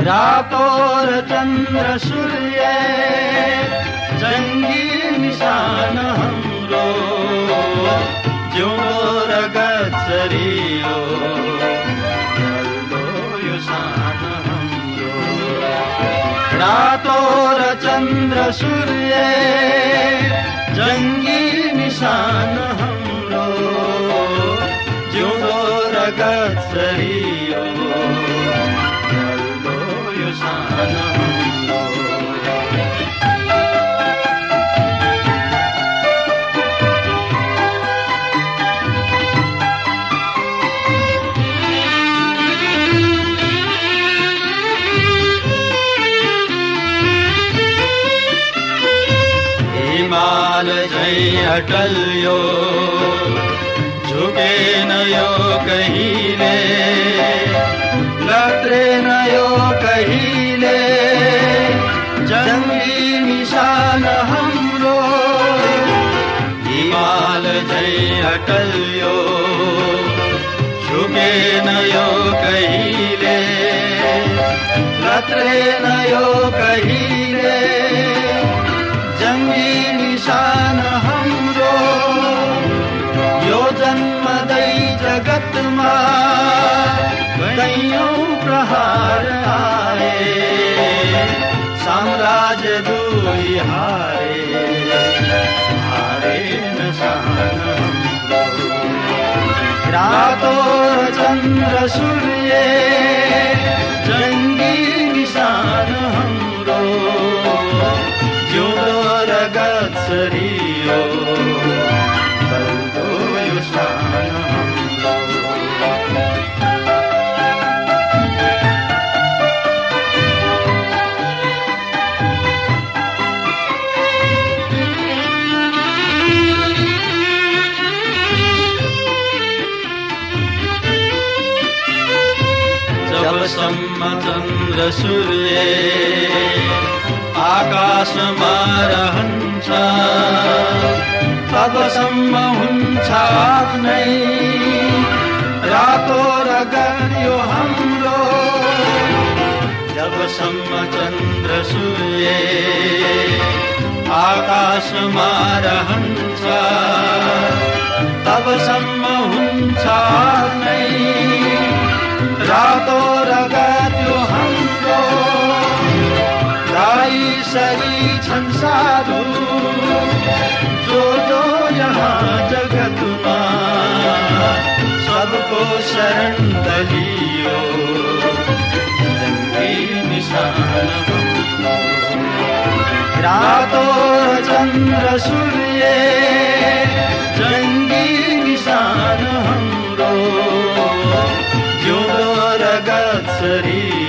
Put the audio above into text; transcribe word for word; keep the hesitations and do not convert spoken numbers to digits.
रातो र चन्द्र सूर्य जङ्गी निशान हाम्रो जिउँदो र गच्छरियो ढल्दो यो शान हाम्रो रातो र चन्द्र सूर्य जङ्गी निशान हाम्रो जिउँदो र गच्छरियो ढल्दो यो शान हाम्रो हिमाल झै अटल यो झुकेन यो कहिले लत्रेन यो कहिले जङ्गी निशान हाम्रो हिमाल झै अटल यो झुकेन यो कहिले लत्रेन यो कहिले जङ्गी निशान हाम्रो यो जन्मदै जगतमा कैयौं प्रहार आए साम्राज्य दुई हारे हारे निशान हाम्रो रातो चन्द्र सूर्य जङ्गी निशान हाम्रो जिउँदो र गच्छरियो ढल्दो यो शान हाम्रो जबसम्म चन्द्र सूर्य आकाशमा रहन्छ तबसम्म हुन्छ आफ्नै रातो र गरियो हाम्रो जबसम्म चन्द्र सूर्य आकाशमा रहन्छ तबसम्म हुन्छ आफ्नै रातो र गरियो हाम्रो दाई सरी छन् साधु जो जो यहाँ जगतमा सबको शरण दलियो जङ्गी निशान हाम्रो रातो चन्द्र सूर्य जङ्गी निशान हाम्रो जिउँदो र गच्छरियो